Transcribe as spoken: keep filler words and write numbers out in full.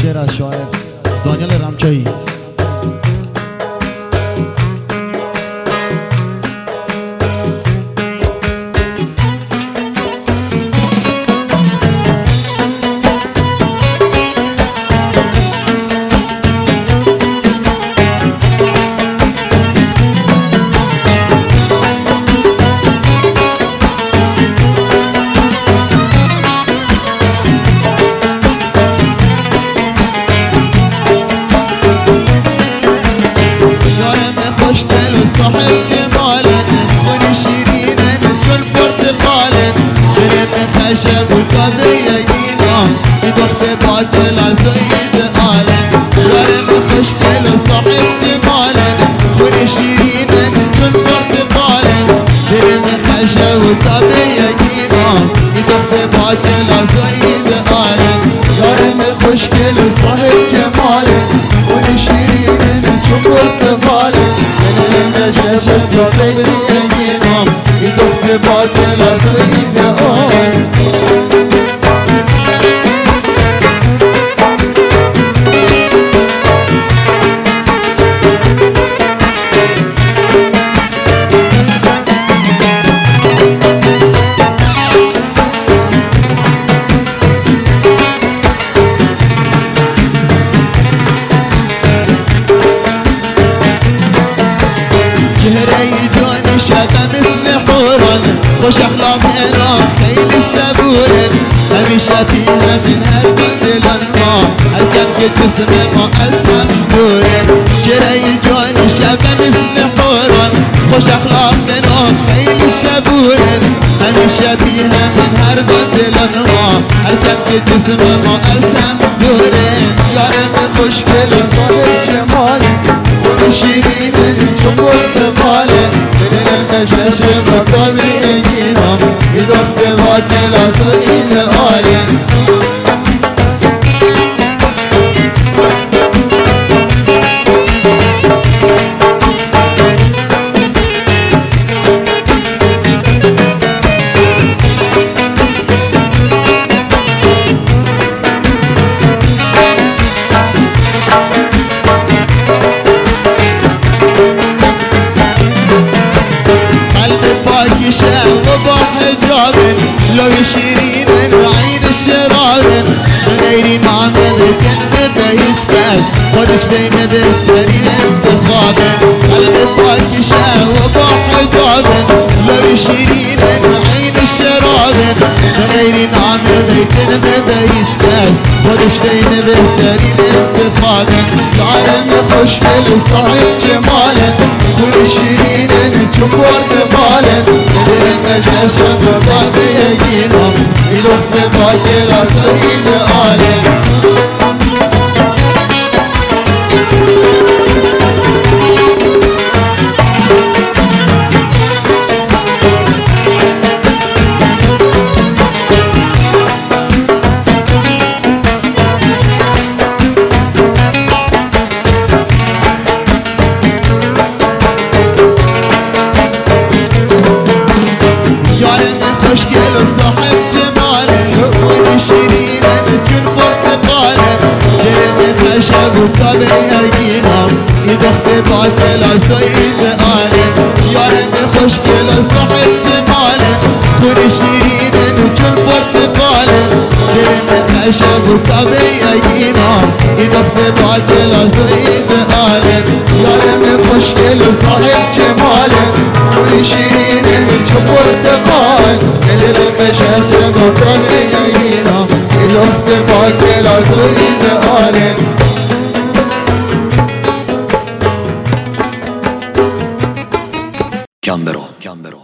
شعر از شاعر دانیال رمچایی. صاحب جمالك ونشيرينك كل برتقالك برم خشب وطبيعي جينا يدخت باطل عزيد آلك برم خشكل صاحب جمالك ونشيرينك كل برتقالك برم خشب وطبيعي جينا يدخت باطل عزيد آلك برم خشكل صاحب جمالك ونشيرينك كل برتقالك شاشة طبيعي يجينهم يدق باطل أزيد أول خوش اخلاق انا خیل صبورن همیشه فيها من هالبدل النار هركب جسم ما اسهم دورن جري جاني شبه مثل حورن خوش اخلاق انا خیل صبورن همیشه فيها من هالبدل النار هركب جسم ما اسهم دورن يارم خوشگل صاحب جمالك ونشيرين جمهور تبالك شاشة طبيعي جينهم يدق باطل عزيز آلين وبحجاب لو يشيرين من عين الشراب غيري ما مذكن بيفتح خدش بين بهترين انتخاب قلبي فاكشة وبحجاب لو يشيرين من عين الشراب غيري ما مذكن بيفتح خدش بين بهترين انتخاب العالم خوشگل صاحب جمالك ونشيرين جمهور تبالك شاشة طبيعي جينهم يدق باطل عزيز آلك خوشگل صاحب جمالك ونشيرين كل برتقالك جرم خشب وطبيعي جينهم يدخت باطل عزيز آلك يارم خوشگل صاحب جمالك ونشيرين كل برتقالك جرم خشب وطبيعي جينهم يدخت باطل عزيز آلك يارم خوشگل صاحب جمالك ونشيرين كل برتقالك شاشة طبيعي جينهم يدق باطل عزيز آلك Gambero, Gambero.